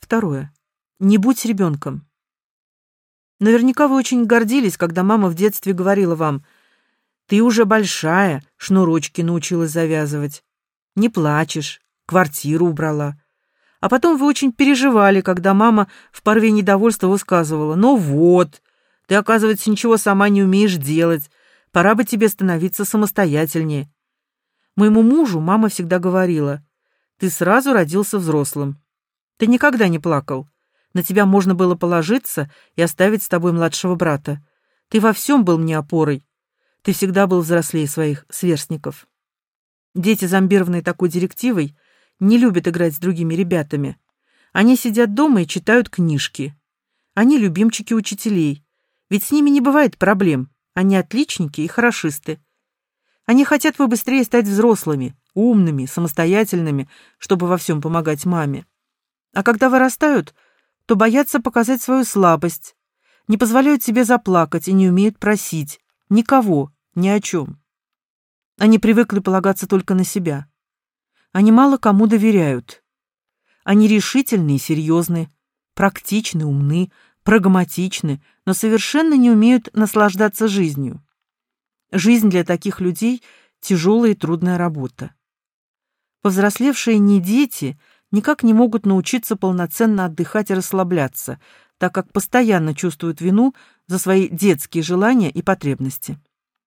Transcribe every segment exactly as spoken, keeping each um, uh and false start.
Второе. Не будь ребенком. Наверняка вы очень гордились, когда мама в детстве говорила вам: «Ты уже большая, шнурочки научилась завязывать, не плачешь, квартиру убрала». А потом вы очень переживали, когда мама в порыве недовольства высказывала: «Ну вот, ты, оказывается, ничего сама не умеешь делать, пора бы тебе становиться самостоятельнее». Моему мужу мама всегда говорила: «Ты сразу родился взрослым. Ты никогда не плакал. На тебя можно было положиться и оставить с тобой младшего брата. Ты во всем был мне опорой. Ты всегда был взрослее своих сверстников». Дети, зомбированные такой директивой, не любят играть с другими ребятами. Они сидят дома и читают книжки. Они любимчики учителей, ведь с ними не бывает проблем. Они отличники и хорошисты. Они хотят побыстрее стать взрослыми, умными, самостоятельными, чтобы во всем помогать маме. А когда вырастают, то боятся показать свою слабость, не позволяют себе заплакать и не умеют просить никого, ни о чем. Они привыкли полагаться только на себя. Они мало кому доверяют. Они решительны и серьезны, практичны, умны, прагматичны, но совершенно не умеют наслаждаться жизнью. Жизнь для таких людей — тяжелая и трудная работа. Повзрослевшие не дети никак не могут научиться полноценно отдыхать и расслабляться, так как постоянно чувствуют вину за свои детские желания и потребности.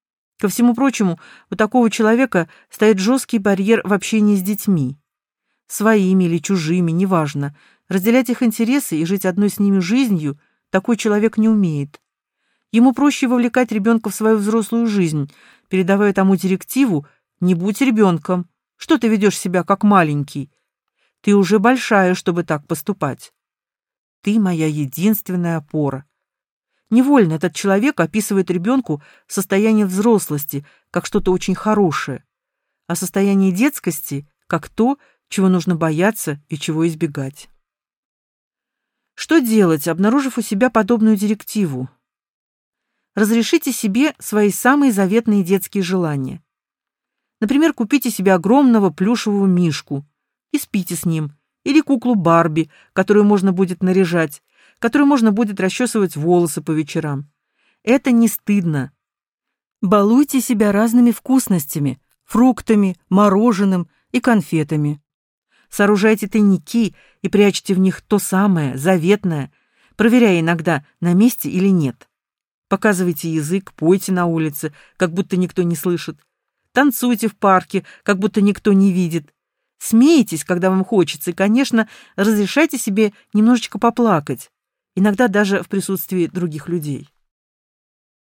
Ко всему прочему, у такого человека стоит жесткий барьер в общении с детьми. Своими или чужими, неважно. Разделять их интересы и жить одной с ними жизнью такой человек не умеет. Ему проще вовлекать ребенка в свою взрослую жизнь, передавая тому директиву: «Не будь ребенком. Что ты ведешь себя как маленький? Ты уже большая, чтобы так поступать. Ты моя единственная опора». Невольно этот человек описывает ребенку состояние взрослости как что-то очень хорошее, а состояние детскости как то, чего нужно бояться и чего избегать. Что делать, обнаружив у себя подобную директиву? Разрешите себе свои самые заветные детские желания. Например, купите себе огромного плюшевого мишку и спите с ним, или куклу Барби, которую можно будет наряжать, которую можно будет расчесывать волосы по вечерам. Это не стыдно. Балуйте себя разными вкусностями, фруктами, мороженым и конфетами. Сооружайте тайники и прячьте в них то самое, заветное, проверяя иногда, на месте или нет. Показывайте язык, пойте на улице, как будто никто не слышит. Танцуйте в парке, как будто никто не видит. Смейтесь, когда вам хочется, и, конечно, разрешайте себе немножечко поплакать, иногда даже в присутствии других людей.